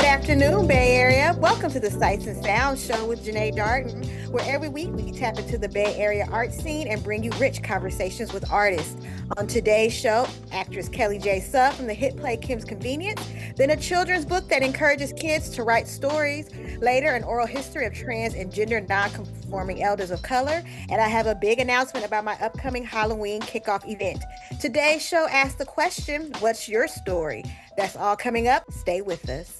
afternoon, Bay Area. Welcome to the Sights and Sounds Show with Janae Darden, where every week we tap into the Bay Area art scene and bring you rich conversations with artists. On today's show, actress Kelly J. Suh from the hit play Kim's Convenience, then a children's book that encourages kids to write stories, later an oral history of trans and gender non-conforming elders of color, and I have a big announcement about my upcoming Halloween kickoff event. Today's show asks the question, what's your story? That's all coming up. Stay with us.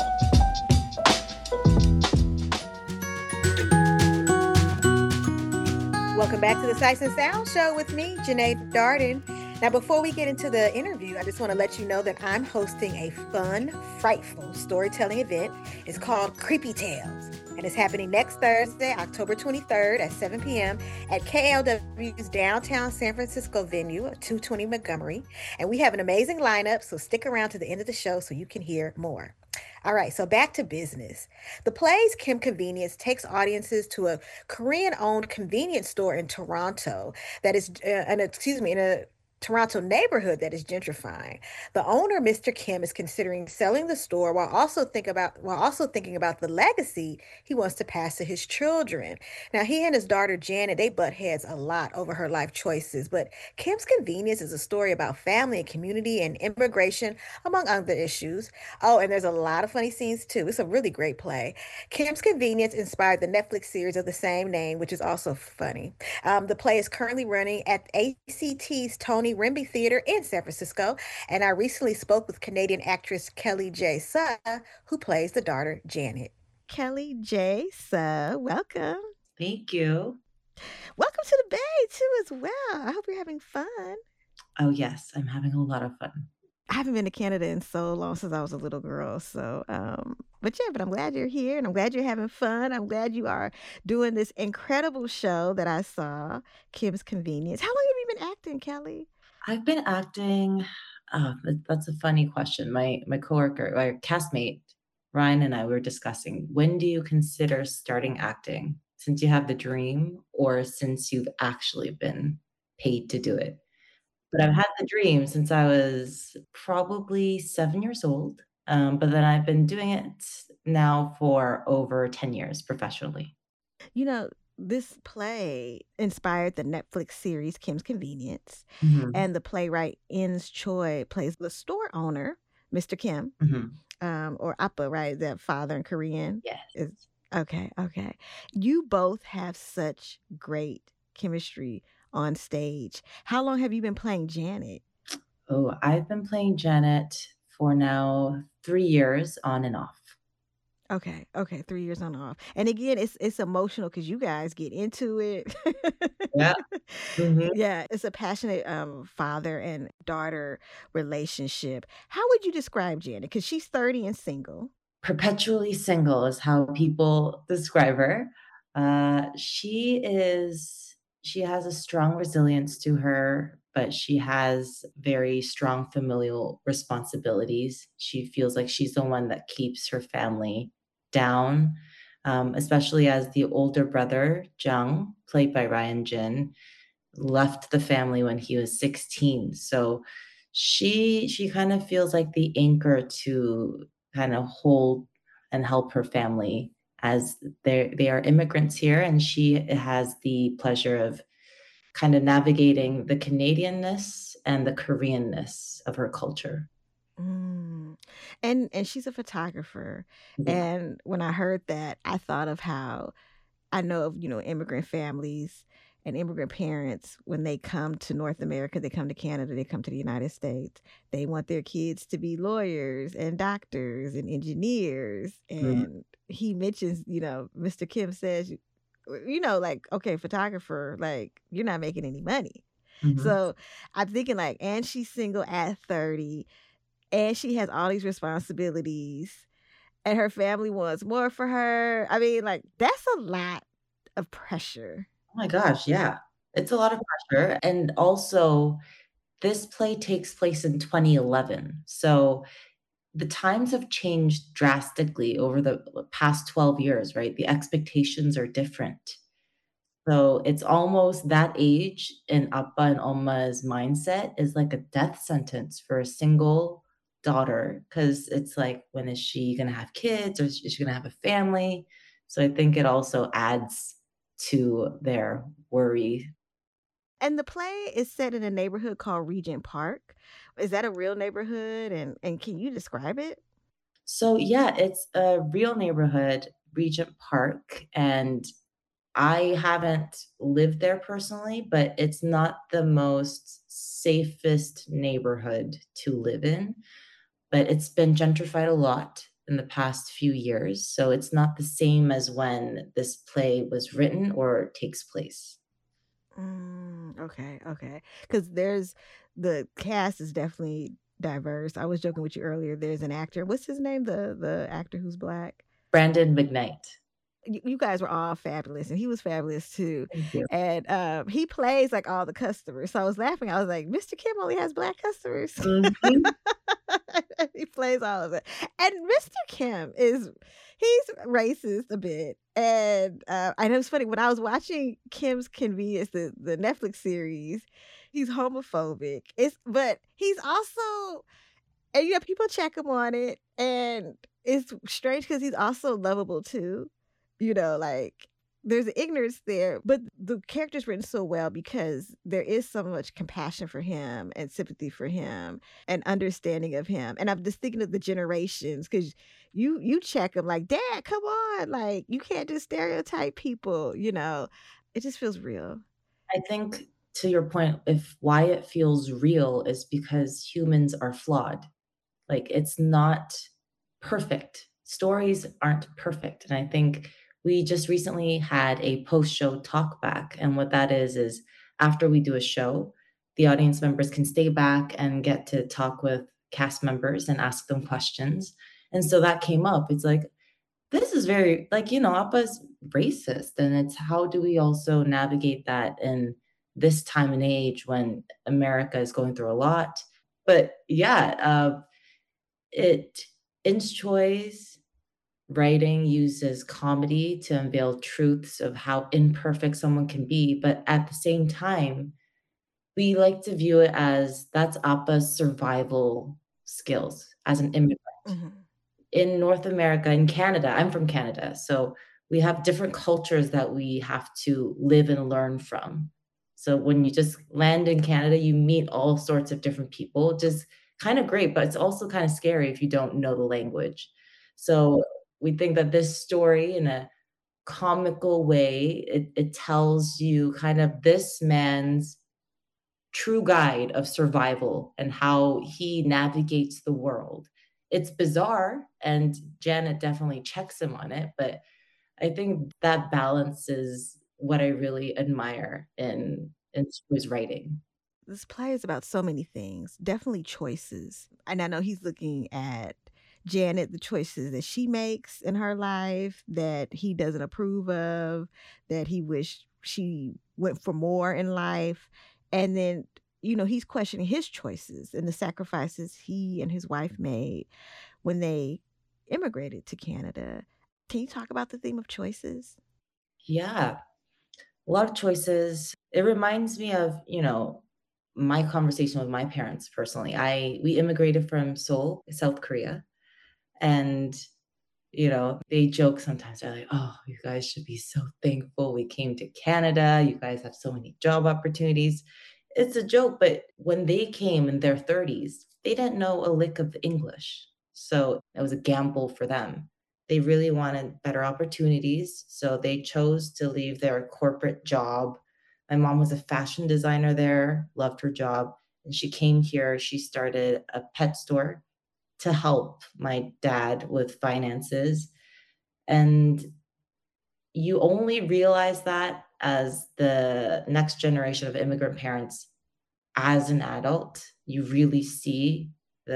Welcome back to the Sights and Sounds Show with me, Janae Darden. Now, before we get into the interview, I just want to let you know that I'm hosting a fun, frightful storytelling event. It's called Creepy Tales, and it's happening next Thursday, October 23rd at 7 p.m. at KLW's downtown San Francisco venue, 220 Montgomery. And we have an amazing lineup, so stick around to the end of the show so you can hear more. All right, so back to business. The play's Kim Convenience takes audiences to a Korean-owned convenience store in Toronto that is, in a Toronto neighborhood that is gentrifying. The owner, Mr. Kim, is considering selling the store while also thinking about the legacy he wants to pass to his children. Now, he and his daughter Janet, they butt heads a lot over her life choices, but Kim's Convenience is a story about family and community and immigration, among other issues. Oh, and there's a lot of funny scenes too. It's a really great play. Kim's Convenience inspired the Netflix series of the same name, which is also funny. The play is currently running at ACT's Tony Rimby Theater in San Francisco, and I recently spoke with Canadian actress Kelly J. Suh, who plays the daughter Janet. Kelly J. Suh, welcome. Thank you. Welcome to the Bay too, as well. I hope you're having fun. Oh, yes, I'm having a lot of fun. I haven't been to Canada in so long, since I was a little girl. So, but I'm glad you're here and I'm glad you're having fun. I'm glad you are doing this incredible show that I saw, Kim's Convenience. How long have you been acting, Kelly? I've been acting. That's a funny question. My coworker, my castmate, Ryan and I were discussing, when do you consider starting acting? Since you have the dream or since you've actually been paid to do it? But I've had the dream since I was probably 7 years old. But then I've been doing it now for over 10 years professionally. You know, this play inspired the Netflix series Kim's Convenience, Mhm. and the playwright Ins Choi plays the store owner, Mr. Kim, Mhm. or Appa, right? The father in Korean Yes. is okay. Okay, you both have such great chemistry on stage. How long have you been playing Janet? Oh, I've been playing Janet for now 3 years on and off. Okay, okay, 3 years on and off. And again, it's emotional because you guys get into it. Yeah. Mhm. Yeah, it's a passionate father and daughter relationship. How would you describe Janet? Because she's 30 and single. Perpetually single is how people describe her. She has a strong resilience to her, but she has very strong familial responsibilities. She feels like she's the one that keeps her family down, especially as the older brother, Jung, played by Ryan Jin, left the family when he was 16. So she kind of feels like the anchor to kind of hold and help her family as they are immigrants here, and she has the pleasure of kind of navigating the Canadianness and the Koreanness of her culture. Mm. And she's a photographer. Yeah. And when I heard that, I thought of how I know of, immigrant families and immigrant parents, when they come to North America, they come to Canada, they come to the United States, they want their kids to be lawyers and doctors and engineers. Mhm. And he mentions, Mr. Kim says, like, okay, photographer, like, you're not making any money. Mhm. So I'm thinking, like, and she's single at 30, and she has all these responsibilities, and her family wants more for her. I mean, like, that's a lot of pressure. Oh my gosh, yeah. It's a lot of pressure, and also this play takes place in 2011. So the times have changed drastically over the past 12 years, right? The expectations are different. So it's almost that age in Appa and Omma's mindset is like a death sentence for a single daughter because it's like, when is she going to have kids or is she going to have a family? So I think it also adds to their worry. And the play is set in a neighborhood called Regent Park. Is that a real neighborhood, and can you describe it? So yeah, it's a real neighborhood, Regent Park, and I haven't lived there personally, but it's not the most safest neighborhood to live in, but it's been gentrified a lot in the past few years, so it's not the same as when this play was written or takes place. Okay, okay. Because there's the cast is definitely diverse. I was joking with you earlier. There's an actor. What's his name? The actor who's black. Brandon McKnight. You guys were all fabulous, and he was fabulous too. Thank you. And he plays like all the customers. So I was laughing. I was like, Mr. Kim only has black customers. Mhm. He plays all of it. And Mr. Kim he's racist a bit. And I know it's funny when I was watching Kim's Convenience, the Netflix series, he's homophobic. But he's also, and people check him on it, and it's strange because he's also lovable too. Like there's ignorance there, but the character's written so well because there is so much compassion for him and sympathy for him and understanding of him. And I'm just thinking of the generations because you check him like, Dad, come on, like you can't just stereotype people. It just feels real. I think to your point, if why it feels real is because humans are flawed. Like, it's not perfect. Stories aren't perfect, and I think we just recently had a post-show talk back, and what that is after we do a show, the audience members can stay back and get to talk with cast members and ask them questions, and so that came up. It's like, this is very like, Appa's racist, and it's how do we also navigate that in this time and age when America is going through a lot? But yeah, it in Choi's writing uses comedy to unveil truths of how imperfect someone can be, but at the same time, we like to view it as that's Appa's survival skills as an immigrant. Mhm. In North America, in Canada, I'm from Canada, so we have different cultures that we have to live and learn from. So when you just land in Canada, you meet all sorts of different people, just kind of great, but it's also kind of scary if you don't know the language. So we think that this story, in a comical way, it tells you kind of this man's true guide of survival and how he navigates the world. It's bizarre, and Janet definitely checks him on it, but I think that balance is what I really admire in his writing. This play is about so many things, definitely choices. And I know he's looking at Janet, the choices that she makes in her life that he doesn't approve of, that he wished she went for more in life. And then, he's questioning his choices and the sacrifices he and his wife made when they immigrated to Canada. Can you talk about the theme of choices? Yeah, a lot of choices. It reminds me of, my conversation with my parents personally. We immigrated from Seoul, South Korea, and they joke sometimes. They're like, "Oh, you guys should be so thankful we came to Canada. You guys have so many job opportunities." It's a joke, but when they came in their 30s, they didn't know a lick of English. So it was a gamble for them. They really wanted better opportunities, so they chose to leave their corporate job. My mom was a fashion designer there, loved her job, and she came here. She started a pet store to help my dad with finances, and you only realize that as the next generation of immigrant parents, as an adult, you really see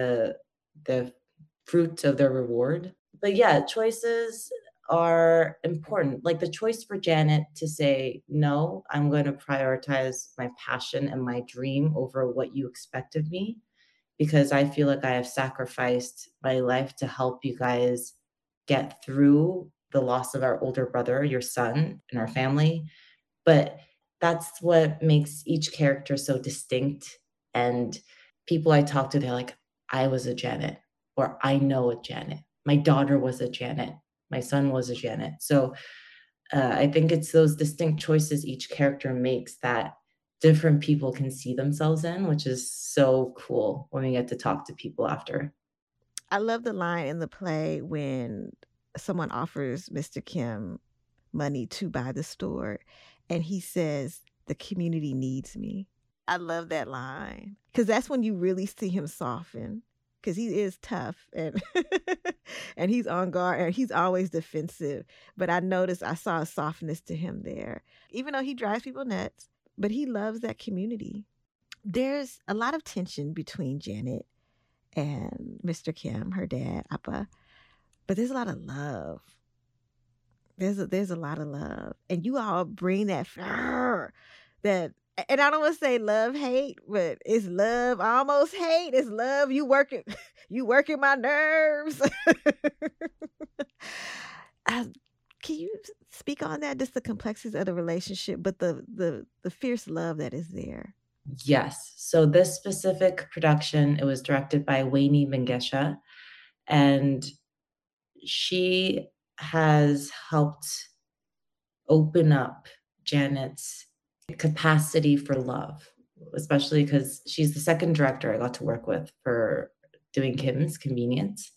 the fruit of their reward. But yeah, choices are important. Like the choice for Janet to say, "No, I'm gonna prioritize my passion and my dream over what you expect of me." Because I feel like I have sacrificed my life to help you guys get through the loss of our older brother, your son, in our family. But that's what makes each character so distinct. And people I talk to, they're like, I was a Janet, or I know a Janet. My daughter was a Janet. My son was a Janet. So I think it's those distinct choices each character makes that different people can see themselves in, which is so cool when we get to talk to people after. I love the line in the play when someone offers Mr. Kim money to buy the store, and he says, "The community needs me." I love that line because that's when you really see him soften because he is tough and and he's on guard and he's always defensive. But I noticed I saw a softness to him there, even though he drives people nuts. But he loves that community. There's a lot of tension between Janet and Mr. Kim, her dad, Appa, but there's a lot of love. There's a lot of love, and you all bring that that. And I don't want to say love hate, but it's love almost hate. It's love you working, you working my nerves. uh, can you speak on that? Just the complexities of the relationship, but the fierce love that is there. Yes. So this specific production, it was directed by Wayne Mengesha, and she has helped open up Janet's capacity for love, especially because she's the second director I got to work with for doing Kim's Convenience.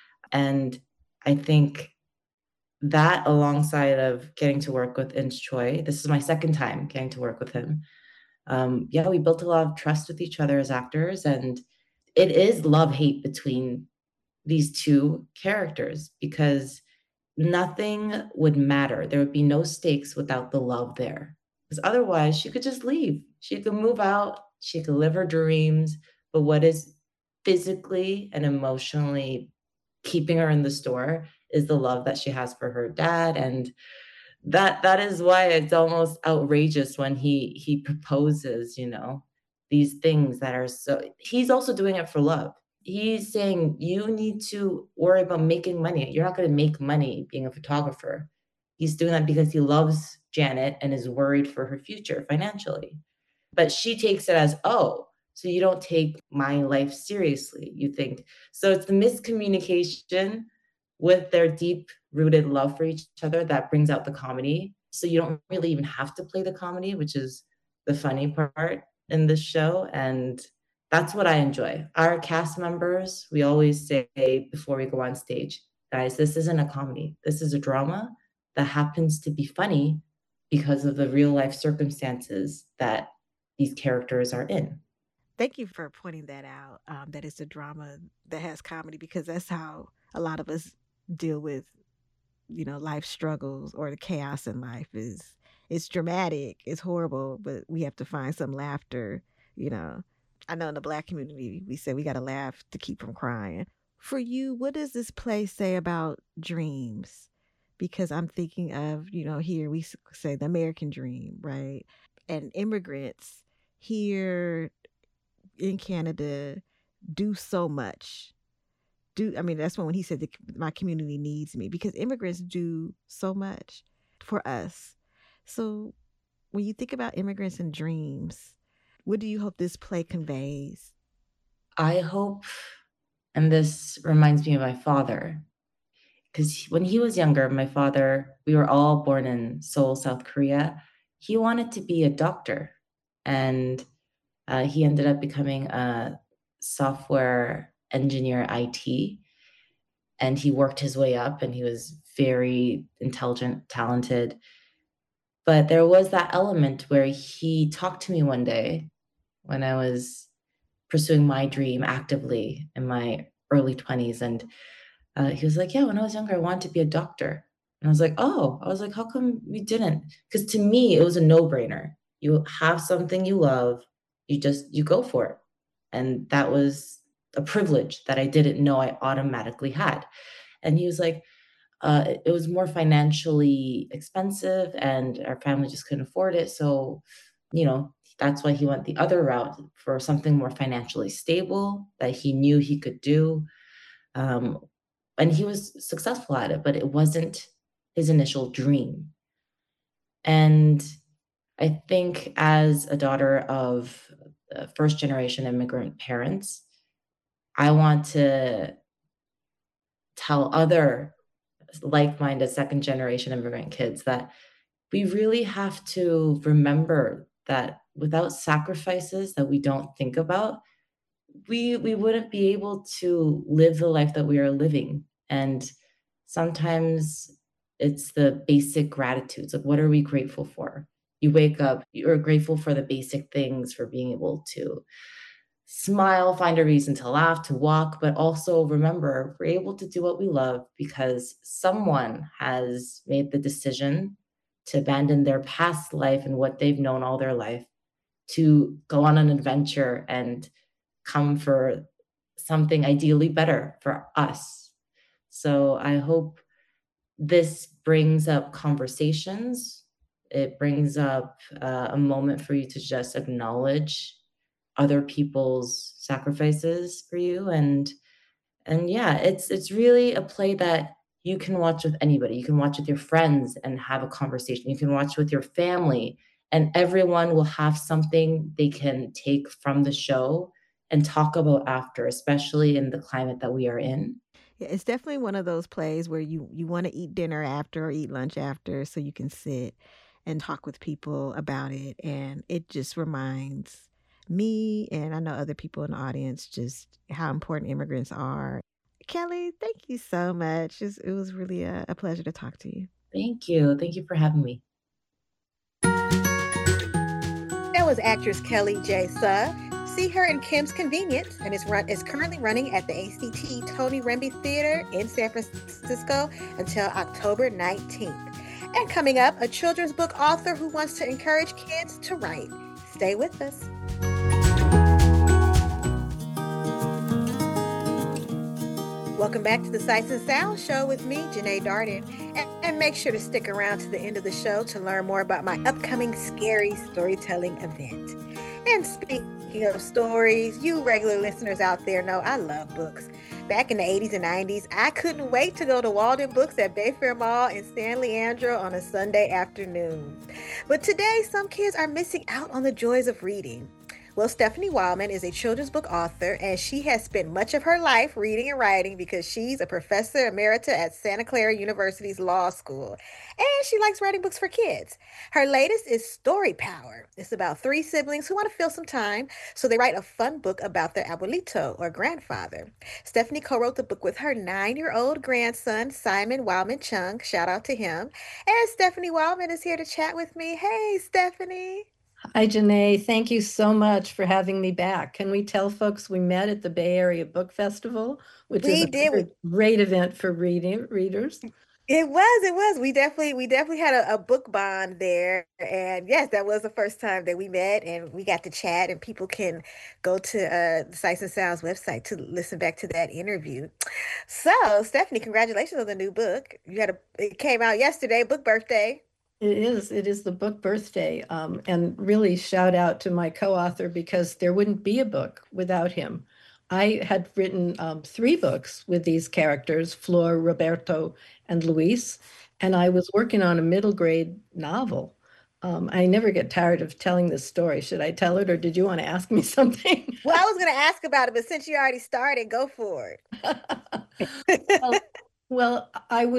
And I think that alongside of getting to work with Inch Choi, this is my second time getting to work with him. Yeah, we built a lot of trust with each other as actors, and it is love hate between these two characters because nothing would matter. There would be no stakes without the love there. Because otherwise, she could just leave. She could move out, she could live her dreams. But what is physically and emotionally keeping her in the store is the love that she has for her dad. And that is why it's almost outrageous when he proposes, these things that are so he's also doing it for love. He's saying, "You need to worry about making money. You're not gonna make money being a photographer." He's doing that because he loves Janet and is worried for her future financially. But she takes it as, "Oh, so you don't take my life seriously, you think." So it's the miscommunication with their deep-rooted love for each other that brings out the comedy. So you don't really even have to play the comedy, which is the funny part in this show, and that's what I enjoy. Our cast members, we always say before we go on stage, "Guys, this isn't a comedy. This is a drama that happens to be funny because of the real life circumstances that these characters are in." Thank you for pointing that out. That it's a drama that has comedy because that's how a lot of us deal with, life struggles or the chaos in life is it's dramatic, it's horrible, but we have to find some laughter, you know. I know in the Black community, we say we got to laugh to keep from crying. For you, what does this play say about dreams? Because I'm thinking of, here we say the American dream, right? And immigrants here in Canada do so much. I mean, that's when he said my community needs me because immigrants do so much for us. So when you think about immigrants and dreams, what do you hope this play conveys? I hope, and this reminds me of my father, because when he was younger, my father, we were all born in Seoul, South Korea. He wanted to be a doctor, and he ended up becoming a software engineer, IT, and he worked his way up, and he was very intelligent, talented. But there was that element where he talked to me one day when I was pursuing my dream actively in my early 20s, and he was like, "Yeah, when I was younger, I wanted to be a doctor." And I was like, "Oh," I was like, "How come you didn't?" Because to me, it was a no-brainer. You have something you love, you go for it. And that was a privilege that I didn't know I automatically had. And he was like, it was more financially expensive and our family just couldn't afford it. So, that's why he went the other route for something more financially stable that he knew he could do. Um, and he was successful at it, but it wasn't his initial dream. And I think as a daughter of first generation immigrant parents, I want to tell other like-minded second generation immigrant kids that we really have to remember that without sacrifices that we don't think about, we wouldn't be able to live the life that we are living. And sometimes it's the basic gratitudes of what are we grateful for? You wake up, you're grateful for the basic things, for being able to smile, find a reason to laugh, to walk, but also remember we're able to do what we love because someone has made the decision to abandon their past life and what they've known all their life to go on an adventure and come for something ideally better for us. So I hope this brings up conversations. It brings up a moment for you to just acknowledge other people's sacrifices for you, and yeah, it's really a play that you can watch with anybody. You can watch with your friends and have a conversation. You can watch with your family, and everyone will have something they can take from the show and talk about after, especially in the climate that we are in. Yeah, it's definitely one of those plays where you wanna eat dinner after or eat lunch after so you can sit and talk with people about it, and it just reminds me, and I know other people in the audience, just how important immigrants are. Kelly, thank you so much. It was really a pleasure to talk to you. Thank you. Thank you for having me. That was actress Kelly J. Suh. See her in Kim's Convenience, and is currently running at the ACT Tony Remby Theater in San Francisco until October 19th. And coming up, a children's book author who wants to encourage kids to write. Stay with us. Welcome back to the Sights and Sounds Show with me, Janae Darden. And make sure to stick around to the end of the show to learn more about my upcoming scary storytelling event. And speaking of stories, you regular listeners out there know I love books. Back in the 80s and 90s, I couldn't wait to go to Walden Books at Bayfair Mall in San Leandro on a Sunday afternoon. But today, some kids are missing out on the joys of reading. Well, Stephanie Wildman is a children's book author, and she has spent much of her life reading and writing because she's a professor emerita at Santa Clara University's Law School, and she likes writing books for kids. Her latest is Story Power. It's about three siblings who want to fill some time, so they write a fun book about their abuelito, or grandfather. Stephanie co-wrote the book with her 9-year-old grandson, Simon Wildman Chung. Shout out to him. And Stephanie Wildman is here to chat with me. Hey, Stephanie. Hi, Janae. Thank you so much for having me back. Can we tell folks we met at the Bay Area Book Festival, which is We did. a great event for readers? It was, it was. We definitely had a book bond there. And yes, that was the first time that we met and we got to chat, and people can go to the Sights and Sounds website to listen back to that interview. So, Stephanie, congratulations on the new book. It came out yesterday, book birthday. It is the book birthday. And really shout out to my co-author because there wouldn't be a book without him. I had written 3 books with these characters, Flor, Roberto, and Luis, and I was working on a middle grade novel. I never get tired of telling this story. Should I tell it, or did you want to ask me something? Well, I was going to ask about it, but since you already started, go for it. Well, well,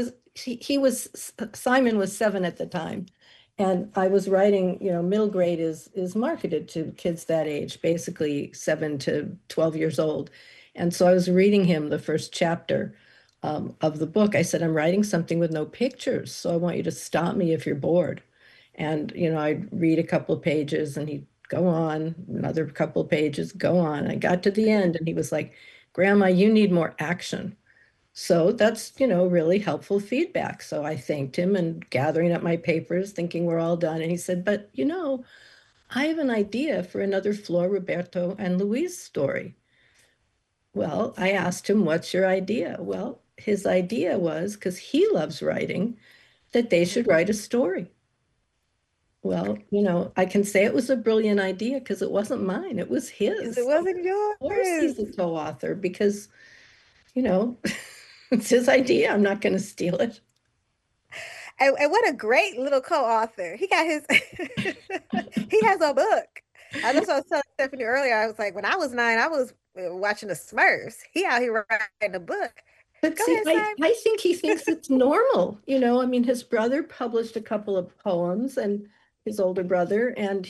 Simon was 7 at the time, and I was writing, middle grade is marketed to kids that age, basically 7 to 12 years old. And so I was reading him the first chapter of the book. I said, I'm writing something with no pictures, so I want you to stop me if you're bored. And, I'd read a couple of pages and he'd go on, another couple of pages, go on. I got to the end and he was like, Grandma, you need more action. So that's, really helpful feedback. So I thanked him and gathering up my papers, thinking we're all done. And he said, but, I have an idea for another Flor, Roberto, and Luis story. Well, I asked him, what's your idea? Well, his idea was, because he loves writing, that they should write a story. Well, I can say it was a brilliant idea because it wasn't mine. It was his. It wasn't Of course he's yours. a co-author because, you know, it's his idea. I'm not going to steal it. And what a great little co-author. He got his he has a book. I just was telling Stephanie earlier, I was like, when I was 9, I was watching the Smurfs. He out here writing a book. But Go see, ahead, I, Simon. I think he thinks it's normal. I mean, his brother published a couple of poems and his older brother, and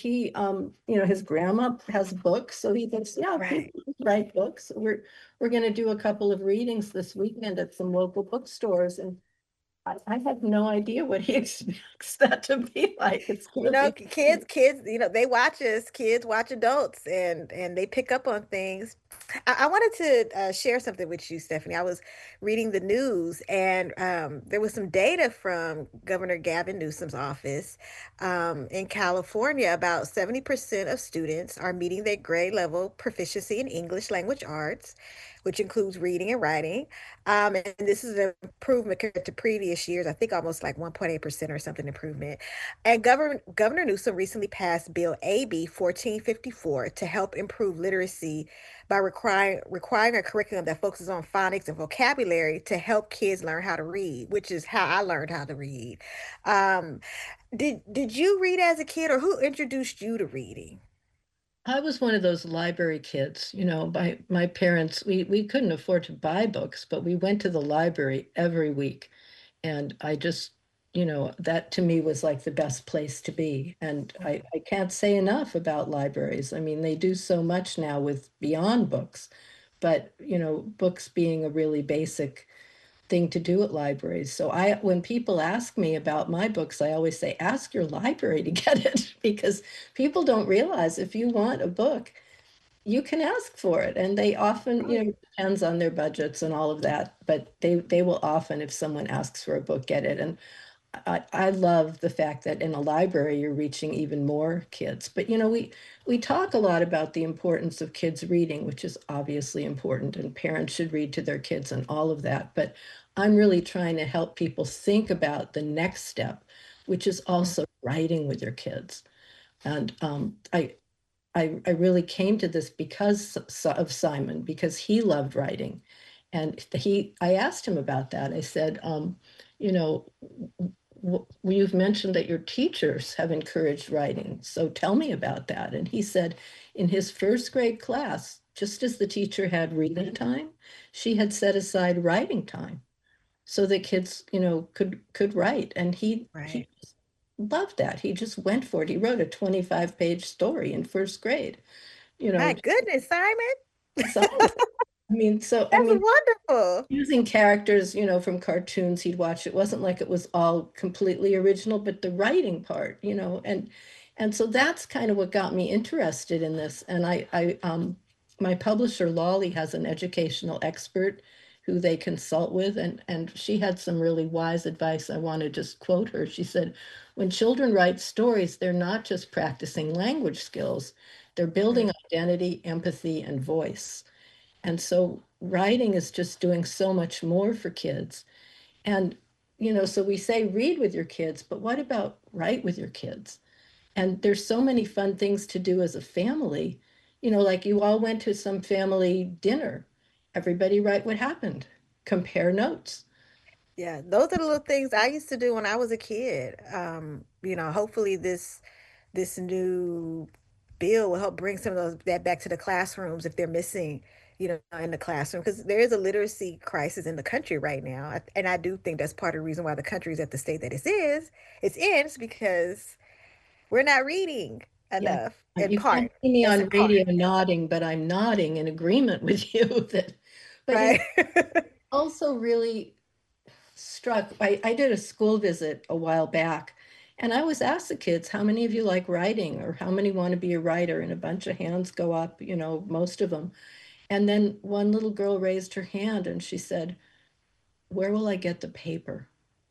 his grandma has books. So he thinks, yeah, Right. people write books. We're going to do a couple of readings this weekend at some local bookstores. And I have no idea what he expects that to be like. It's going You to know, be, kids, they watch us. Kids watch adults, and they pick up on things. I wanted to share something with you, Stephanie. I was reading the news, and there was some data from Governor Gavin Newsom's office in California. About 70% of students are meeting their grade level proficiency in English language arts, which includes reading and writing. And this is an improvement compared to previous years. I think almost like 1.8% or something improvement. And Governor Newsom recently passed Bill AB 1454 to help improve literacy by requiring a curriculum that focuses on phonics and vocabulary to help kids learn how to read, which is how I learned how to read. Um, did you read as a kid, or who introduced you to reading? I was one of those library kids, my parents, we couldn't afford to buy books, but we went to the library every week. And I just, that to me was like the best place to be. And I can't say enough about libraries. I mean, they do so much now with beyond books, but, books being a really basic thing to do at libraries. So when people ask me about my books, I always say, ask your library to get it because people don't realize if you want a book, you can ask for it. And they often, depends on their budgets and all of that, but they will often, if someone asks for a book, get it. And I love the fact that in a library you're reaching even more kids. But we talk a lot about the importance of kids reading, which is obviously important, and parents should read to their kids and all of that. But I'm really trying to help people think about the next step, which is also writing with your kids. And I really came to this because of Simon, because he loved writing. And I asked him about that. I said, you know, you've mentioned that your teachers have encouraged writing. So tell me about that. And he said in his first grade class, just as the teacher had reading time, she had set aside writing time so that kids, could write. And he Right. just loved that. He just went for it. He wrote a 25-page story in first grade, you My know, goodness, Simon. so I That's mean, wonderful. using characters, from cartoons he'd watch. It wasn't like it was all completely original, but the writing part, and so that's kind of what got me interested in this. And my publisher Lolly has an educational expert who they consult with, and she had some really wise advice. I want to just quote her. She said, "When children write stories, they're not just practicing language skills, they're building Mm. identity, empathy, and voice." And so writing is just doing so much more for kids. And, so we say read with your kids, but what about write with your kids? And there's so many fun things to do as a family. Like you all went to some family dinner. Everybody write what happened, compare notes. Yeah, those are the little things I used to do when I was a kid. Hopefully this new bill will help bring some of that back to the classrooms if they're missing, in the classroom, because there is a literacy crisis in the country right now. And I do think that's part of the reason why the country is at the state that it's in, is because we're not reading Yeah. enough, in You can't part. see me That's in on part, radio nodding, but I'm nodding in agreement with you that, but right? also really struck. I did a school visit a while back, and I was asked the kids, how many of you like writing or how many want to be a writer? And a bunch of hands go up, most of them. And then one little girl raised her hand and she said, where will I get the paper?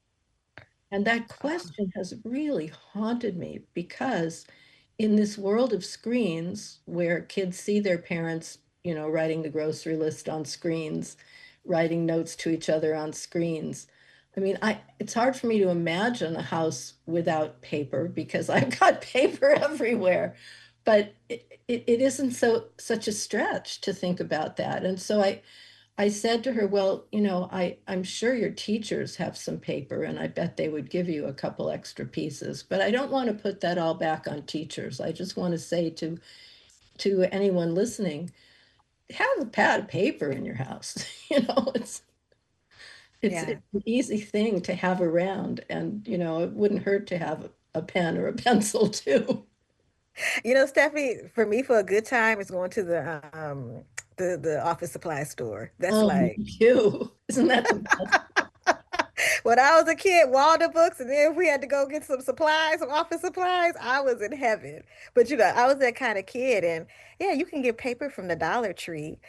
And that question has really haunted me because in this world of screens where kids see their parents, writing the grocery list on screens, writing notes to each other on screens. I mean, it's hard for me to imagine a house without paper because I've got paper everywhere. But it isn't such a stretch to think about that. And so I said to her, well, I'm sure your teachers have some paper and I bet they would give you a couple extra pieces, but I don't want to put that all back on teachers. I just want to say to anyone listening, have a pad of paper in your house. You know, it's Yeah. an easy thing to have around, and it wouldn't hurt to have a pen or a pencil too. Stephanie, for me, for a good time is going to the office supply store. That's Oh, me like too. Isn't that the best? when I was a kid, Walden Books, and then if we had to go get some supplies, some office supplies, I was in heaven. But I was that kind of kid, and yeah, you can get paper from the Dollar Tree.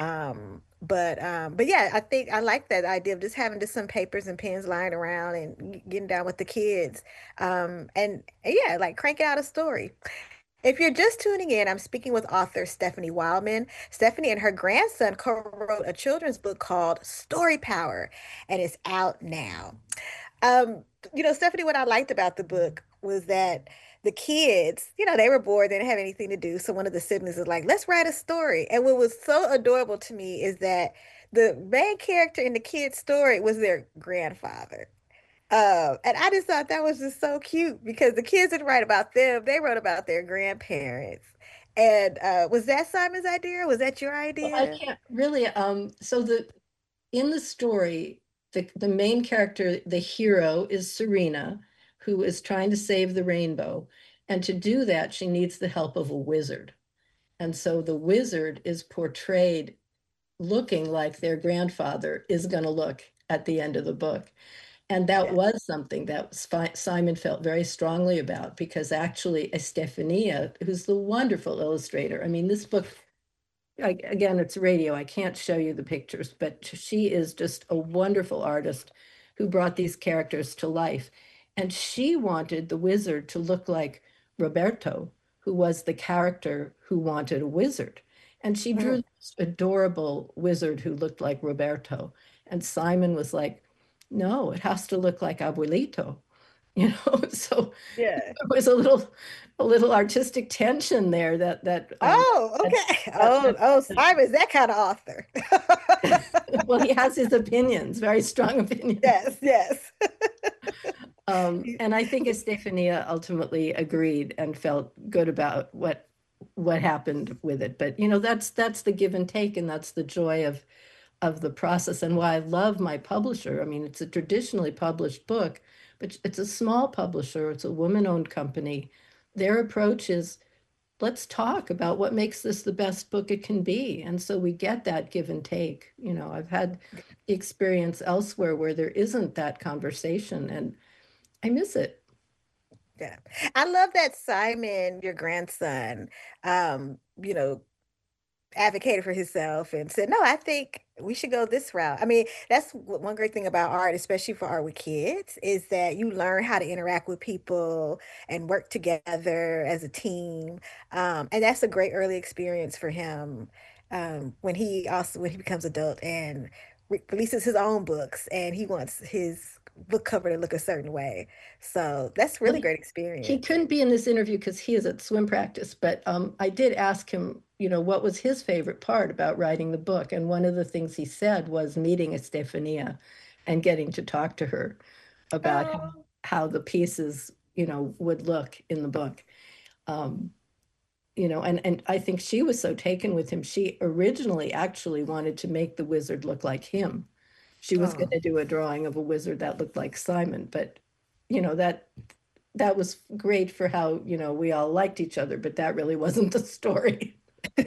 But yeah, I think I like that idea of just having just some papers and pens lying around and getting down with the kids. And yeah, like cranking out a story. If you're just tuning in, I'm speaking with author Stephanie Wildman. Stephanie and her grandson co-wrote a children's book called Story Power, and it's out now. Um, Stephanie, what I liked about the book was that the kids, they were bored, they didn't have anything to do. So one of the siblings was like, let's write a story. And what was so adorable to me is that the main character in the kid's story was their grandfather. And I just thought that was just so cute because the kids didn't write about them, they wrote about their grandparents. And was that Simon's idea? Was that your Well, I idea? can't really, so in the story, the main character, the hero, is Serena, who is trying to save the rainbow. And to do that, she needs the help of a wizard. And so the wizard is portrayed looking like their grandfather is going to look at the end of the book. And that Yeah. was something that Simon felt very strongly about, because actually Estefania, who's the wonderful illustrator, I mean, this book, again, it's radio, I can't show you the pictures, but she is just a wonderful artist who brought these characters to life. And she wanted the wizard to look like Roberto, who was the character who wanted a wizard. And she drew Mhm. this adorable wizard who looked like Roberto. And Simon was like, no, it has to look like Abuelito, So Yeah. there was a little artistic tension there Oh, okay. Oh, oh, Simon's that kind of author. well, he has his opinions, very strong opinions. Yes, yes. And I think Estefania ultimately agreed and felt good about what happened with it. But that's the give and take, and that's the joy of the process, and why I love my publisher. I mean, it's a traditionally published book, but it's a small publisher, it's a woman-owned company. Their approach is, let's talk about what makes this the best book it can be. And so we get that give and take. I've had the experience elsewhere where there isn't that conversation, and I miss it. Yeah. I love that Simon, your grandson, um, you know, advocated for himself and said, no, I think we should go this route. I mean, that's one great thing about art, especially for art with kids, is that you learn how to interact with people and work together as a team. And that's a great early experience for him when he becomes adult and releases his own books and he wants his book cover to look a certain way. So that's Well, really great he experience. couldn't be in this interview because he is at swim practice, but I did ask him, what was his favorite part about writing the book. And one of the things he said was meeting Estefania and getting to talk to her about Oh, how the pieces, would look in the book. Um, and I think she was so taken with him. She originally actually wanted to make the wizard look like him. She was going oh. to do a drawing of a wizard that looked like Simon, but that was great for how, we all liked each other, but that really wasn't the story.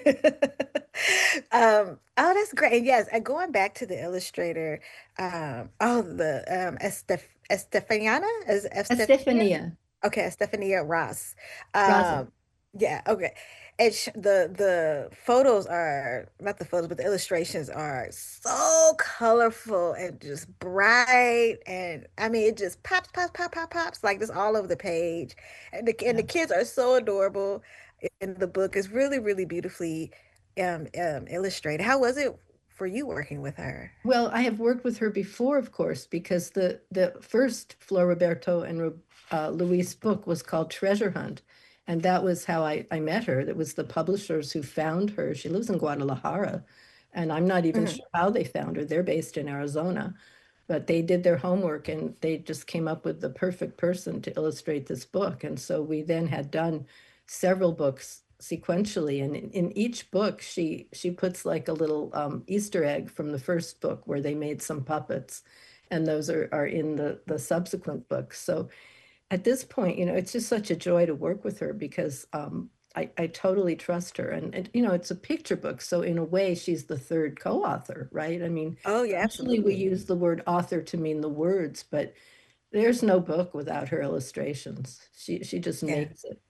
Oh, that's great. And yes, and going back to the illustrator, the Estefaniana is Estefania. Estefania Okay, Estefania Ross. Raza. Um, yeah, okay. And the photos are not the photos, but the illustrations are so colorful and just bright, and I mean, it just pops, pops, pop, pop, pops like this all over the page, and the Yeah. kids are so adorable in the book. It's really, really beautifully illustrated. How was it for you working with her? Well, I have worked with her before, of course, because the first Flor Roberto and Luis book was called Treasure Hunt. And that was how I met her. That was the publishers who found her. She lives in Guadalajara, and I'm not even Mhm. sure how they found her. They're based in Arizona, but they did their homework and they just came up with the perfect person to illustrate this book. And so we then had done several books sequentially, and in each book she puts like a little Easter egg from the first book where they made some puppets, and those are in the subsequent books. So at this point, it's just such a joy to work with her because I totally trust her. And it's a picture book. So in a way, she's the third co-author, right? I mean, Oh, yeah, usually we absolutely. use the word author to mean the words, but there's no book without her illustrations. She just Yeah. makes it.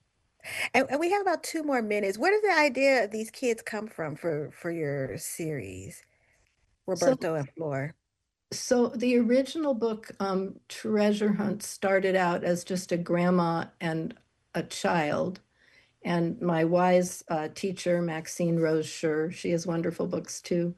And we have about 2 more minutes. Where did the idea of these kids come from for your series, So Roberto and Flor? so the original book, Treasure Hunt, started out as just a grandma and a child. And my wise teacher, Maxine Rose Schur, she has wonderful books too,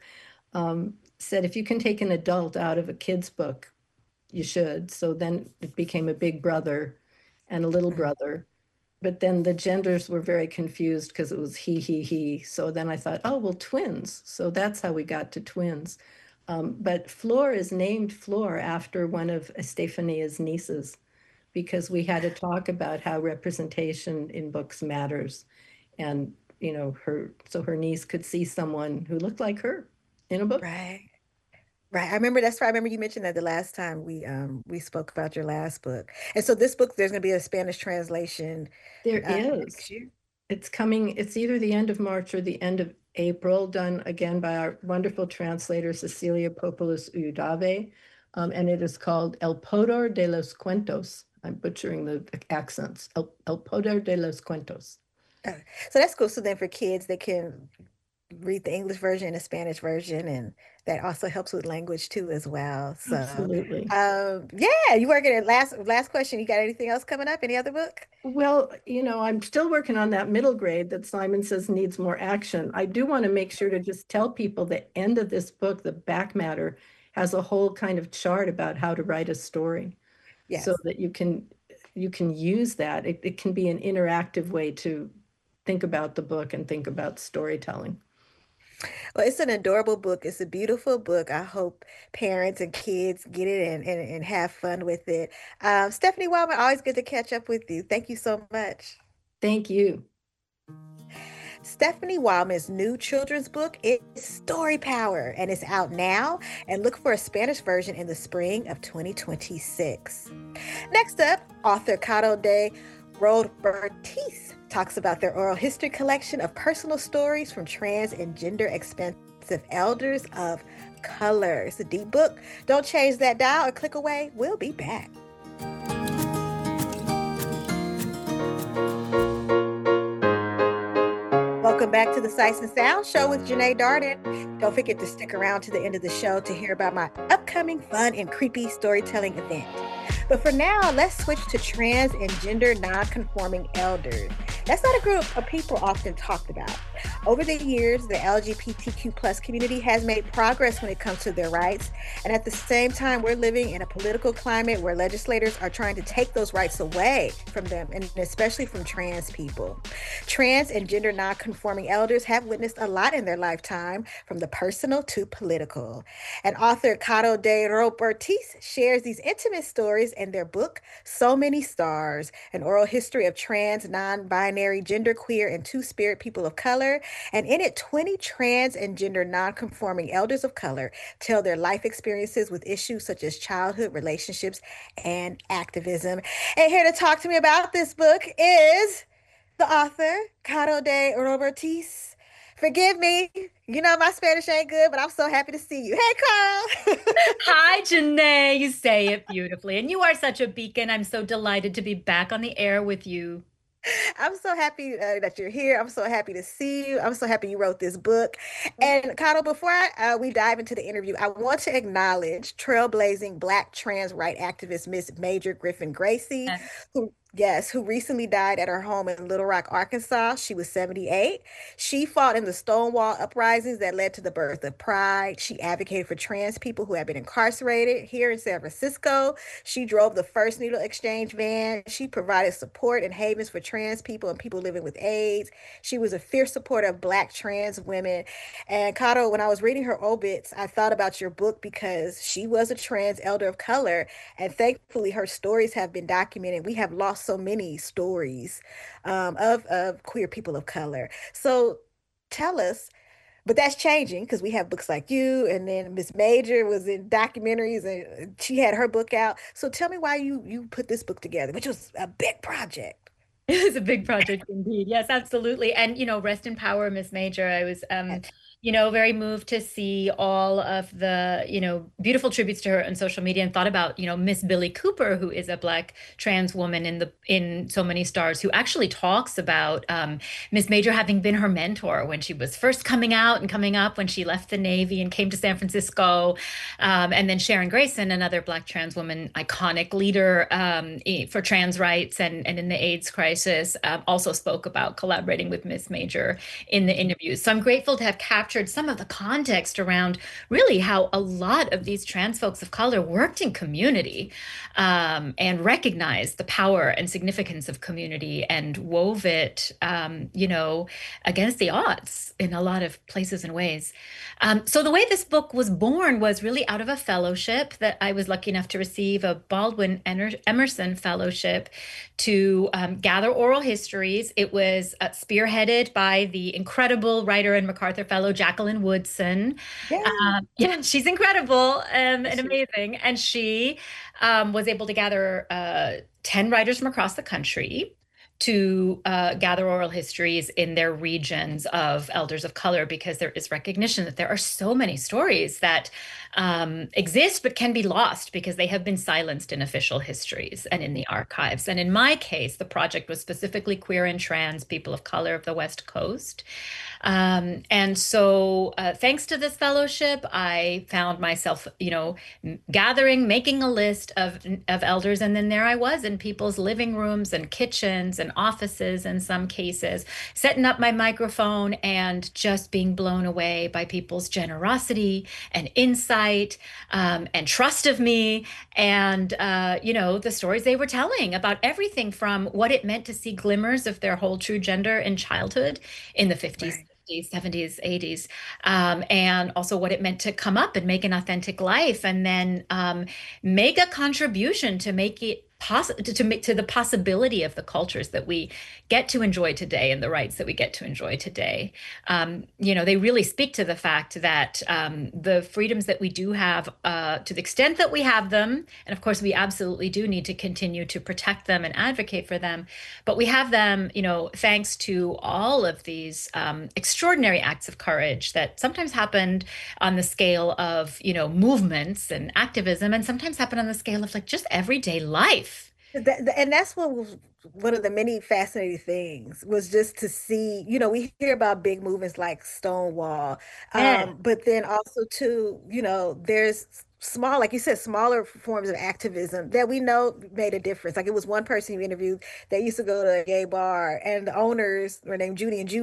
said if you can take an adult out of a kid's book, you should. So then it became a big brother and a little Mm. brother. But then the genders were very confused because it was he. So then I thought, oh, well, twins. So that's how we got to twins. But Flor is named Flor after one of Estefania's nieces because we had to talk about how representation in books matters. And, her niece could see someone who looked like her in a book. Right. Right. I remember that's right. I remember you mentioned that the last time we spoke about your last book. And so this book, there's going to be a Spanish translation There is. next year. It's coming, it's either the end of March or the end of April, done again by our wonderful translator, Cecilia Populus Udave. And it is called El Poder de los Cuentos. I'm butchering the accents. El Poder de los Cuentos. Uh, so that's cool. So then for kids, they can read the English version and the Spanish version, and that also helps with language too as well. So, Absolutely. yeah, you working at last question. You got anything else coming up? Any other book? Well, I'm still working on that middle grade that Simon says needs more action. I do want to make sure to just tell people the end of this book, the back matter, has a whole kind of chart about how to write a story so Yes. that you can use that. It can be an interactive way to think about the book and think about storytelling. Well, it's an adorable book. It's a beautiful book. I hope parents and kids get it and have fun with it. Stephanie Wildman, always good to catch up with you. Thank you so much. Thank you. Stephanie Wildman's new children's book is Story Power, and it's out now. And look for a Spanish version in the spring of 2026. Next up, author Caro de Robertis talks about their oral history collection of personal stories from trans and gender expansive elders of color. It's a deep book. Don't change that dial or click away. We'll be back. Welcome back to the Sights and Sound Show with Janae Darden. Don't forget to stick around to the end of the show to hear about my upcoming fun and creepy storytelling event. But for now, let's switch to trans and gender non-conforming elders. That's not a group of people often talked about. Over the years, the LGBTQ plus community has made progress when it comes to their rights. And at the same time, we're living in a political climate where legislators are trying to take those rights away from them, and especially from trans people. Trans and gender non-conforming elders have witnessed a lot in their lifetime, from the personal to political. And author Caro de Robertis shares these intimate stories in their book, So Many Stars, an oral history of trans, non-binary, genderqueer, and two-spirit people of color. And in it, 20 trans and gender non-conforming elders of color tell their life experiences with issues such as childhood, relationships, and activism. And here to talk to me about this book is the author, Caro de Robertis. Forgive me, my Spanish ain't good, but I'm so happy to see you. Hey, Carl. Hi, Janae. You say it beautifully. And you are such a beacon. I'm so delighted to be back on the air with you. I'm so happy that you're here. I'm so happy to see you. I'm so happy you wrote this book. And Caro, before we dive into the interview, I want to acknowledge trailblazing Black trans right activist Miss Major Griffin Gracie, who recently died at her home in Little Rock, Arkansas. She was 78. She fought in the Stonewall uprisings that led to the birth of Pride. She advocated for trans people who had been incarcerated here in San Francisco. She drove the first needle exchange van. She provided support and havens for trans people and people living with AIDS. She was a fierce supporter of Black trans women. And Caro, when I was reading her obits, I thought about your book because she was a trans elder of color. And thankfully, her stories have been documented. We have lost so many stories of queer people of color. So tell us, but that's changing because we have books like you, and then Miss Major was in documentaries and she had her book out. So tell me why you put this book together, which was a big project. It was a big project indeed. Yes, absolutely. And, rest in power, Miss Major. I was, very moved to see all of the, beautiful tributes to her on social media, and thought about, Miss Billie Cooper, who is a Black trans woman in So Many Stars, who actually talks about Miss Major having been her mentor when she was first coming out and coming up, when she left the Navy and came to San Francisco. And then Sharon Grayson, another Black trans woman, iconic leader for trans rights and in the AIDS crisis, also spoke about collaborating with Miss Major in the interviews. So I'm grateful to have captured some of the context around really how a lot of these trans folks of color worked in community, and recognized the power and significance of community, and wove it, against the odds in a lot of places and ways. So the way this book was born was really out of a fellowship that I was lucky enough to receive, a Baldwin Emerson Fellowship, to gather oral histories. It was spearheaded by the incredible writer and MacArthur Fellow Jacqueline Woodson. Yeah. Yeah, she's incredible, and She- amazing. And she was able to gather 10 writers from across the country to gather oral histories in their regions of elders of color, because there is recognition that there are so many stories that exist but can be lost because they have been silenced in official histories and in the archives. And in my case, the project was specifically queer and trans people of color of the West Coast. And so, thanks to this fellowship, I found myself, gathering, making a list of elders, and then there I was in people's living rooms and kitchens and offices, in some cases, setting up my microphone and just being blown away by people's generosity and insight, and trust of me, and the stories they were telling about everything from what it meant to see glimmers of their whole true gender in childhood in the 50s. Right. 60s, 70s, 80s, and also what it meant to come up and make an authentic life, and then make a contribution to make it to the possibility of the cultures that we get to enjoy today and the rights that we get to enjoy today. They really speak to the fact that the freedoms that we do have, to the extent that we have them, and of course we absolutely do need to continue to protect them and advocate for them, but we have them, thanks to all of these extraordinary acts of courage that sometimes happened on the scale of, movements and activism, and sometimes happen on the scale of like just everyday life. And that's what was one of the many fascinating things, was just to see, we hear about big movements like Stonewall, Yeah. but then also too, there's small, like you said, smaller forms of activism that we know made a difference. Like it was one person you interviewed that used to go to a gay bar, and the owners were named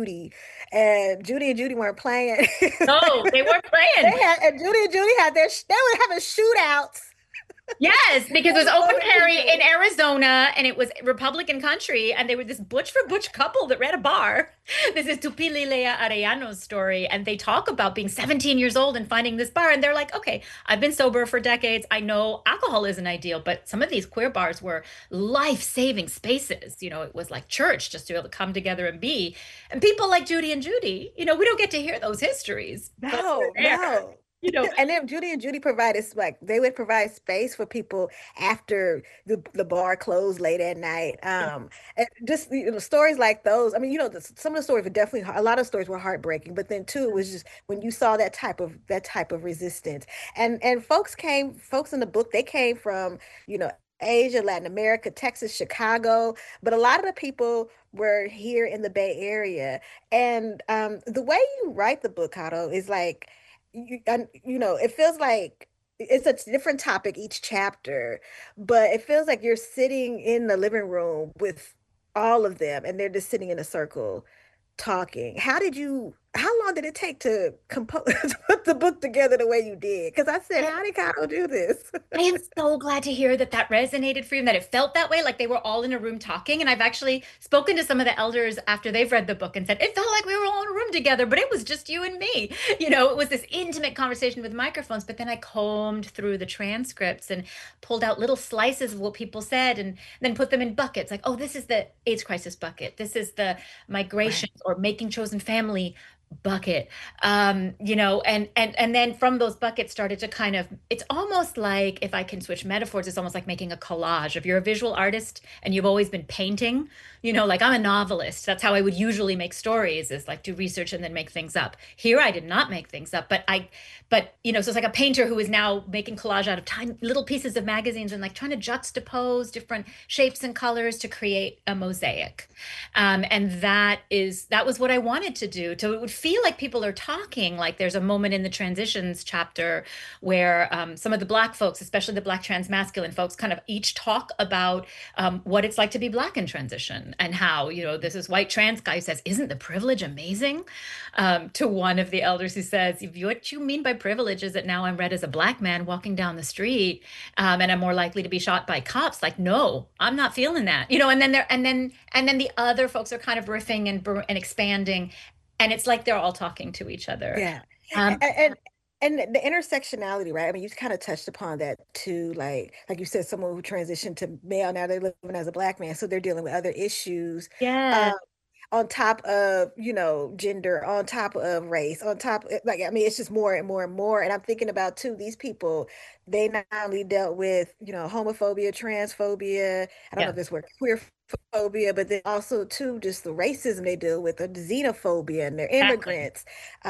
Judy and Judy weren't playing. No, they weren't playing. And Judy and Judy had they were having shootouts. Yes, because it was open Voting carry people. in Arizona, and it was Republican country, and they were this butch for butch couple that ran a bar. This is Tupililea Arellano's story, and they talk about being 17 years old and finding this bar, and they're like, okay, I've been sober for decades. I know alcohol isn't ideal, but some of these queer bars were life-saving spaces. It was like church, just to be able to come together and be. And people like Judy and Judy, we don't get to hear those histories, but No, they're there. no. You know, And then Judy and Judy provided, like, they would provide space for people after the bar closed late at night. And just stories like those. I mean, some of the stories were definitely, a lot of stories were heartbreaking, but then too it was just when you saw that type of resistance. And folks in the book, they came from, Asia, Latin America, Texas, Chicago, but a lot of the people were here in the Bay Area. And the way you write the book, Otto, is like it feels like it's a different topic each chapter, but it feels like you're sitting in the living room with all of them, and they're just sitting in a circle talking. How did you how long did it take to compose put the book together the way you did? Because I said, how did Kyle do this? I am so glad to hear that that resonated for you and that it felt that way, like they were all in a room talking. And I've actually spoken to some of the elders after they've read the book and said, it felt like we were all in a room together, but it was just you and me. It was this intimate conversation with microphones. But then I combed through the transcripts and pulled out little slices of what people said and then put them in buckets like, oh, this is the AIDS crisis bucket. This is the Right. migrations or making chosen family bucket. And then from those buckets started to kind of, it's almost like, if I can switch metaphors, it's almost like making a collage. If you're a visual artist and you've always been painting, like I'm a novelist, that's how I would usually make stories, is like do research and then make things up. Here I did not make things up, so it's like a painter who is now making collage out of tiny little pieces of magazines and like trying to juxtapose different shapes and colors to create a mosaic. And that was what I wanted to do. So it would feel like people are talking. Like there's a moment in the transitions chapter where some of the Black folks, especially the Black trans masculine folks, kind of each talk about what it's like to be Black in transition and how, this is white trans guy who says, "Isn't the privilege amazing?" To one of the elders who says, "What you mean by privilege is that now I'm read as a Black man walking down the street, and I'm more likely to be shot by cops." Like, no, I'm not feeling that. And then the other folks are kind of riffing and expanding, and it's like they're all talking to each other. Yeah. Um, And the intersectionality, right? I mean, you kind of touched upon that too, like you said, someone who transitioned to male, now they're living as a Black man, so they're dealing with other issues. yeah, Um, on top of, gender, on top of race, on top like, I mean, it's just more and more and more. And I'm thinking about too, these people, they not only dealt with, homophobia, transphobia, I don't know yeah. if this word, queer phobia, but then also too just the racism they deal with, or the xenophobia, and they're Exactly. immigrants.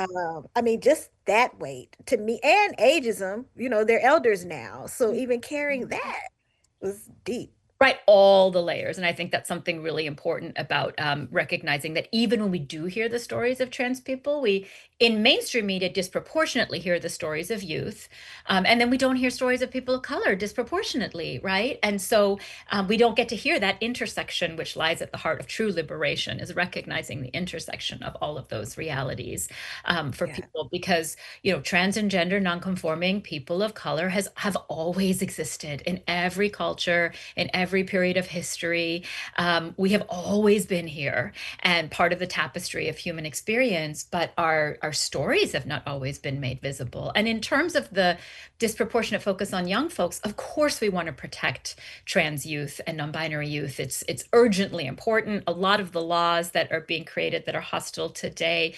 I mean, just that weight to me, and ageism, they're elders now. So even carrying that was deep. Right, all the layers. And I think that's something really important about recognizing that even when we do hear the stories of trans people, we, in mainstream media, disproportionately hear the stories of youth. And then we don't hear stories of people of color disproportionately, right? And so we don't get to hear that intersection, which lies at the heart of true liberation, is recognizing the intersection of all of those realities for Yeah. people. Because, trans and gender nonconforming people of color have always existed in every culture, in every period of history. We have always been here and part of the tapestry of human experience, but our stories have not always been made visible. And in terms of the disproportionate focus on young folks, of course we want to protect trans youth and non-binary youth. It's urgently important. A lot of the laws that are being created that are hostile today,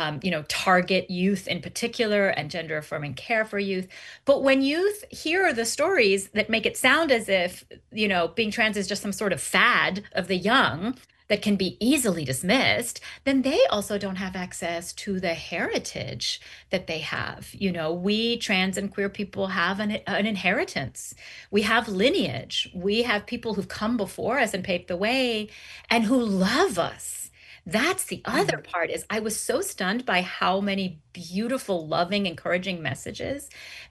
target youth in particular and gender affirming care for youth. But when youth hear the stories that make it sound as if, being trans is just some sort of fad of the young that can be easily dismissed, then they also don't have access to the heritage that they have. We trans and queer people have an inheritance. We have lineage. We have people who've come before us and paved the way and who love us. That's the other Mhm. part. Is I was so stunned by how many beautiful, loving, encouraging messages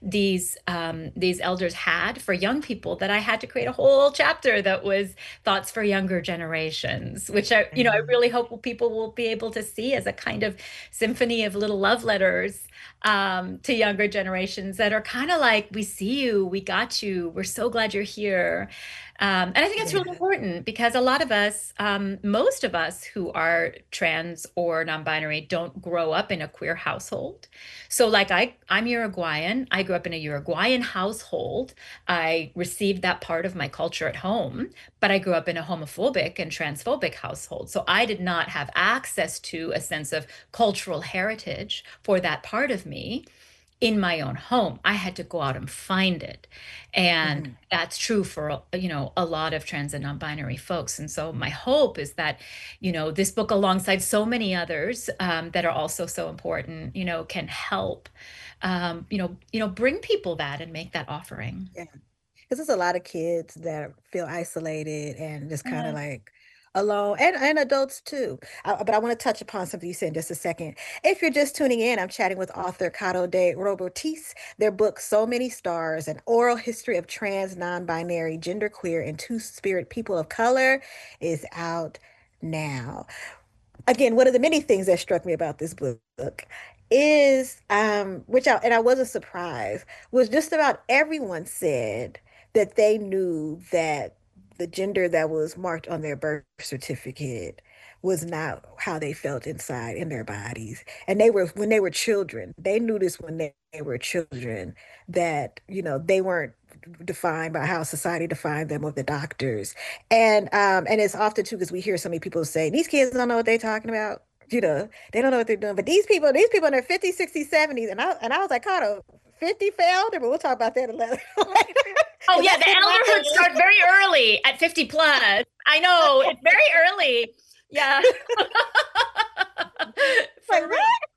these elders had for young people, that I had to create a whole chapter that was thoughts for younger generations, which I Mhm. really hope people will be able to see as a kind of symphony of little love letters to younger generations that are kind of like, we see you, we got you, we're so glad you're here. And I think that's really Yeah. important because a lot of us, most of us who are trans or non-binary, don't grow up in a queer household. So, like I'm Uruguayan. I grew up in a Uruguayan household. I received that part of my culture at home, but I grew up in a homophobic and transphobic household. So I did not have access to a sense of cultural heritage for that part of me in my own home. I had to go out and find it. And Mhm. that's true for, a lot of trans and non-binary folks. And so my hope is that, this book, alongside so many others that are also so important, can help, bring people that and make that offering. Yeah. Because there's a lot of kids that feel isolated and just kind of Yeah. like alone, and adults too. But I want to touch upon something you said in just a second. If you're just tuning in, I'm chatting with author Caro de Robertis. Their book, So Many Stars, An Oral History of Trans, Non-Binary, Genderqueer, and Two-Spirit People of Color, is out now. again, one of the many things that struck me about this book is, I wasn't surprised, was just about everyone said that they knew that the gender that was marked on their birth certificate was not how they felt inside in their bodies. And when they were children, they knew this when they were children, that, they weren't defined by how society defined them or the doctors. And it's often too, because we hear so many people say, these kids don't know what they're talking about. They don't know what they're doing. But these people in their 50s, 60s, 70s, and I was like, Carter, 50 failed, but we'll talk about that later. Oh yeah, the elderhood starts very early at 50 plus. I know, it's very early. Yeah. Like,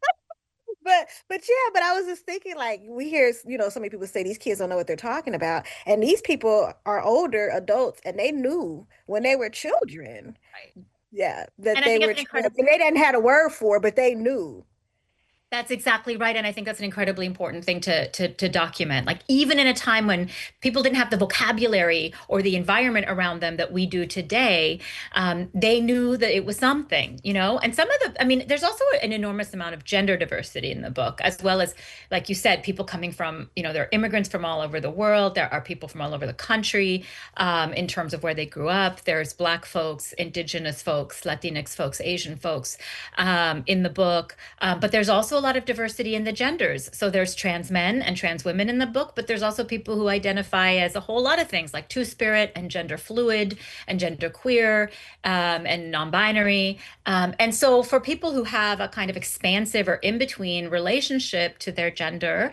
but I was just thinking, like, we hear, so many people say these kids don't know what they're talking about. And these people are older adults, and they knew when they were children. Right. Yeah, that And they were, they didn't have a word for, but they knew. That's exactly right. And I think that's an incredibly important thing to document. Like, even in a time when people didn't have the vocabulary or the environment around them that we do today, they knew that it was something, and there's also an enormous amount of gender diversity in the book, as well as, like you said, people coming from, there are immigrants from all over the world. There are people from all over the country, in terms of where they grew up. There's Black folks, Indigenous folks, Latinx folks, Asian folks, in the book. But there's also a lot of diversity in the genders. So there's trans men and trans women in the book, but there's also people who identify as a whole lot of things, like two-spirit and gender fluid and gender queer, and non-binary. And so for people who have a kind of expansive or in-between relationship to their gender,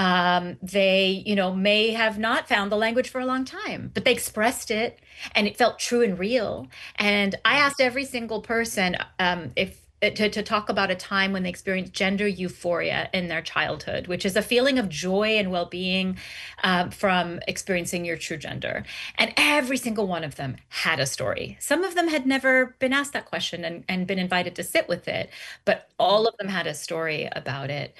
they, may have not found the language for a long time, but they expressed it and it felt true and real. And I asked every single person, if to talk about a time when they experienced gender euphoria in their childhood, which is a feeling of joy and well-being, from experiencing your true gender. And every single one of them had a story. Some of them had never been asked that question and been invited to sit with it, but all of them had a story about it.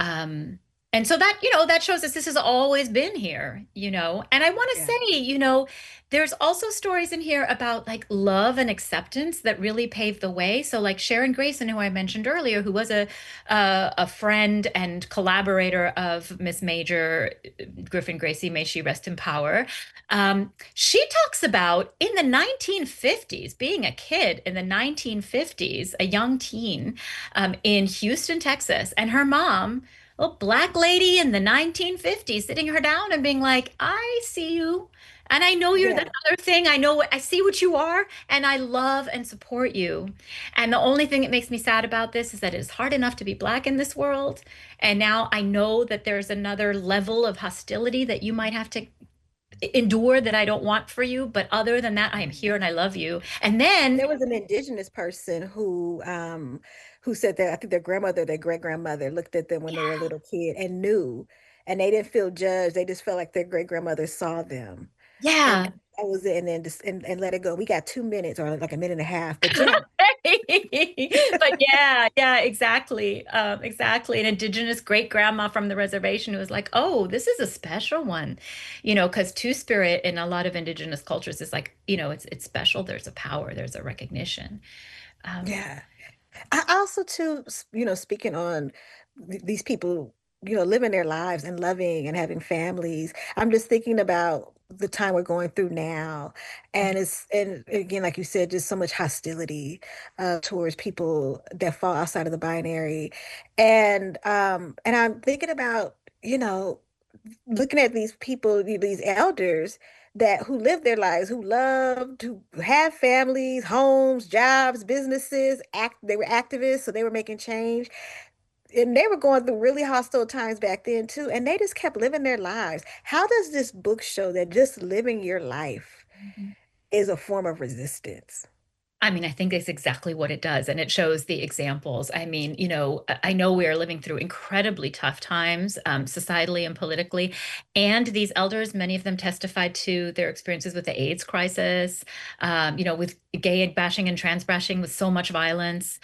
And so that, that shows us this has always been here, and I want to say, there's also stories in here about, like, love and acceptance that really paved the way. So, like, Sharon Grayson, who I mentioned earlier, who was a friend and collaborator of Miss Major Griffin Gracie, may she rest in power. She talks about, in the 1950s, being a kid in the 1950s, a young teen, in Houston, Texas, and her mom, a Black lady in the 1950s, sitting her down and being like, I see you. And I know you're that other thing. I see what you are, and I love and support you. And the only thing that makes me sad about this is that it is hard enough to be Black in this world. And now I know that there's another level of hostility that you might have to endure that I don't want for you. But other than that, I am here and I love you. And then there was an Indigenous person who said that, I think their grandmother, their great grandmother looked at them when they were a little kid and knew, and they didn't feel judged. They just felt like their great grandmother saw them. yeah. And that was it. And then just and let it go. We got 2 minutes or like a minute and a half. But yeah. But yeah, exactly. Exactly. An Indigenous great grandma from the reservation who was like, oh, this is a special one, because two-spirit in a lot of Indigenous cultures is like, it's special. There's a power, there's a recognition. Yeah. I also too, speaking on these people, living their lives and loving and having families. I'm just thinking about the time we're going through now, and again, like you said, just so much hostility towards people that fall outside of the binary, and I'm thinking about, looking at these people, these elders who live their lives, who loved, who have families, homes, jobs, businesses, they were activists, so they were making change. And they were going through really hostile times back then too, and they just kept living their lives. How does this book show that just living your life is a form of resistance? I mean, I think it's exactly what it does. And it shows the examples. I mean, I know we are living through incredibly tough times, societally and politically. And these elders, many of them testified to their experiences with the AIDS crisis, with gay bashing and trans bashing with so much violence,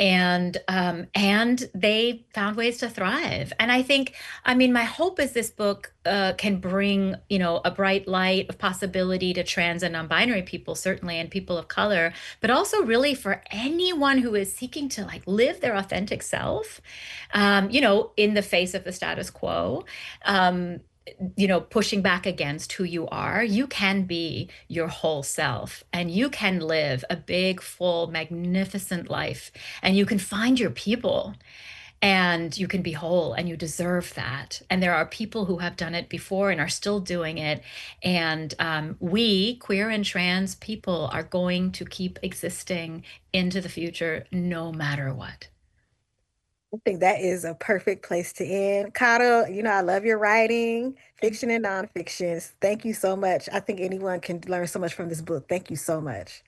and they found ways to thrive. And I think, I mean, my hope is this book can bring, you know, a bright light of possibility to trans and non-binary people, certainly, and people of color, but also really for anyone who is seeking to like live their authentic self, you know, in the face of the status quo. You know, pushing back against who you are, you can be your whole self and you can live a big, full, magnificent life, and you can find your people and you can be whole, and you deserve that. And there are people who have done it before and are still doing it. And we, queer and trans people, are going to keep existing into the future no matter what. I think that is a perfect place to end. Caro, you know, I love your writing, fiction and nonfiction. Thank you so much. I think anyone can learn so much from this book. Thank you so much.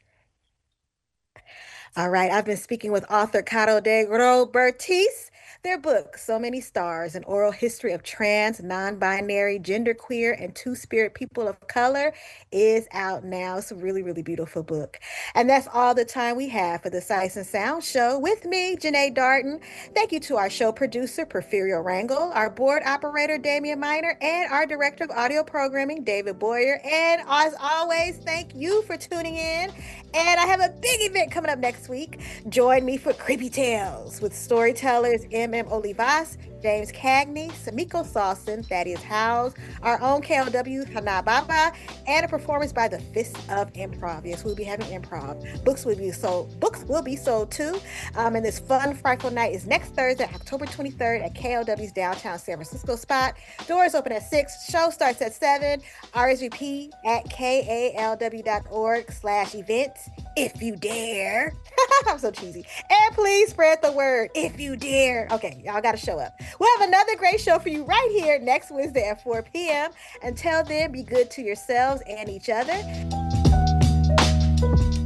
All right, I've been speaking with author Caro de Robertis. Their book, So Many Stars, An Oral History of Trans, Non-Binary, Genderqueer, and Two-Spirit People of Color, is out now. It's a really, really beautiful book. And that's all the time we have for the Sights and Sounds Show with me, Janae Darden. Thank you to our show producer, Porfirio Rangel, our board operator, Damian Miner, and our director of audio programming, David Boyer. And as always, thank you for tuning in. And I have a big event coming up next week. Join me for Creepy Tales with storytellers M.M. Olivas, James Cagney, Samiko Salson, Thaddeus Howes, our own KLW, Hana Baba, and a performance by the Fist of Improv. Yes, we'll be having improv. Books will be sold too. And this fun, frightful night is next Thursday, October 23rd at KLW's downtown San Francisco spot. Doors open at 6. Show starts at 7. RSVP at kalw.org/events if you dare. I'm so cheesy. And please spread the word if you dare. Okay, y'all got to show up. We'll have another great show for you right here next Wednesday at 4 p.m. Until then, be good to yourselves and each other.